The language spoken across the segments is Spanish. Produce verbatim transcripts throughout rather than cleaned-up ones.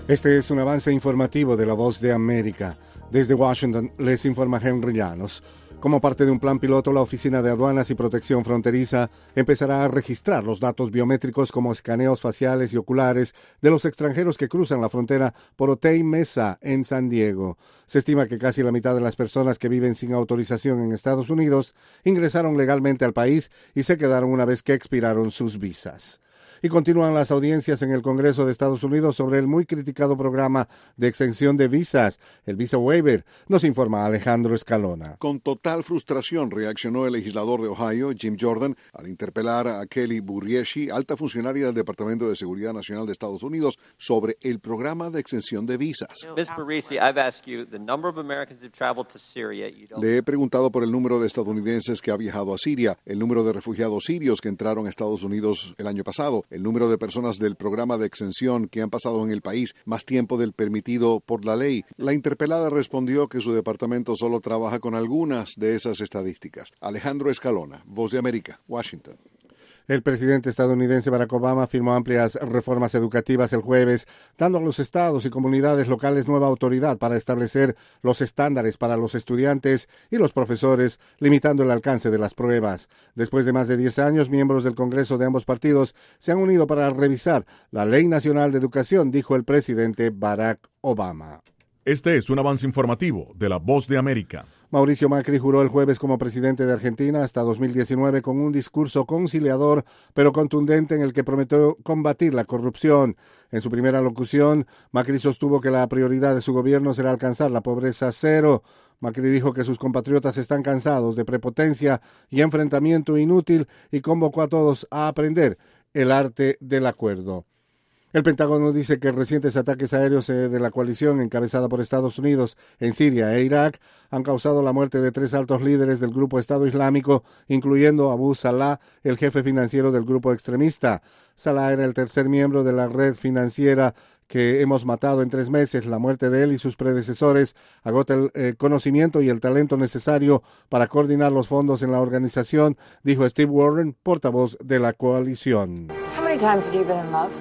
Este es un avance informativo de La Voz de América. Desde Washington les informa Henry Llanos. Como parte de un plan piloto, la Oficina de Aduanas y Protección Fronteriza empezará a registrar los datos biométricos como escaneos faciales y oculares de los extranjeros que cruzan la frontera por Otay Mesa en San Diego. Se estima que casi la mitad de las personas que viven sin autorización en Estados Unidos ingresaron legalmente al país y se quedaron una vez que expiraron sus visas. Y continúan las audiencias en el Congreso de Estados Unidos sobre el muy criticado programa de exención de visas, el Visa Waiver, nos informa Alejandro Escalona. Con total frustración reaccionó el legislador de Ohio, Jim Jordan, al interpelar a Kelly Burrieschi, alta funcionaria del Departamento de Seguridad Nacional de Estados Unidos, sobre el programa de exención de visas. Miz Burrieschi, I've asked you the number of Americans who've traveled to Syria. You don't... Le he preguntado por el número de estadounidenses que ha viajado a Siria, el número de refugiados sirios que entraron a Estados Unidos el año pasado, el número de personas del programa de exención que han pasado en el país más tiempo del permitido por la ley. La interpelada respondió que su departamento solo trabaja con algunas de esas estadísticas. Alejandro Escalona, Voz de América, Washington. El presidente estadounidense Barack Obama firmó amplias reformas educativas el jueves, dando a los estados y comunidades locales nueva autoridad para establecer los estándares para los estudiantes y los profesores, limitando el alcance de las pruebas. Después de más de diez años, miembros del Congreso de ambos partidos se han unido para revisar la Ley Nacional de Educación, dijo el presidente Barack Obama. Este es un avance informativo de La Voz de América. Mauricio Macri juró el jueves como presidente de Argentina hasta dos mil diecinueve con un discurso conciliador pero contundente en el que prometió combatir la corrupción. En su primera locución, Macri sostuvo que la prioridad de su gobierno será alcanzar la pobreza cero. Macri dijo que sus compatriotas están cansados de prepotencia y enfrentamiento inútil y convocó a todos a aprender el arte del acuerdo. El Pentágono dice que recientes ataques aéreos de la coalición encabezada por Estados Unidos en Siria e Irak han causado la muerte de tres altos líderes del grupo Estado Islámico, incluyendo Abu Salah, el jefe financiero del grupo extremista. Salah era el tercer miembro de la red financiera que hemos matado en tres meses. La muerte de él y sus predecesores agota el eh, conocimiento y el talento necesario para coordinar los fondos en la organización, dijo Steve Warren, portavoz de la coalición. How many times have you been in love?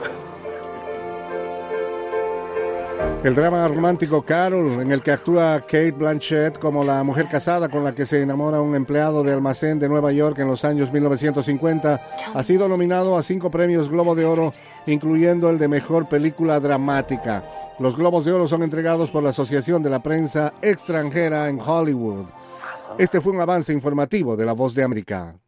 El drama romántico Carol, en el que actúa Cate Blanchett como la mujer casada con la que se enamora un empleado de almacén de Nueva York en los años mil novecientos cincuenta, ha sido nominado a cinco premios Globo de Oro, incluyendo el de Mejor Película Dramática. Los Globos de Oro son entregados por la Asociación de la Prensa Extranjera en Hollywood. Este fue un avance informativo de La Voz de América.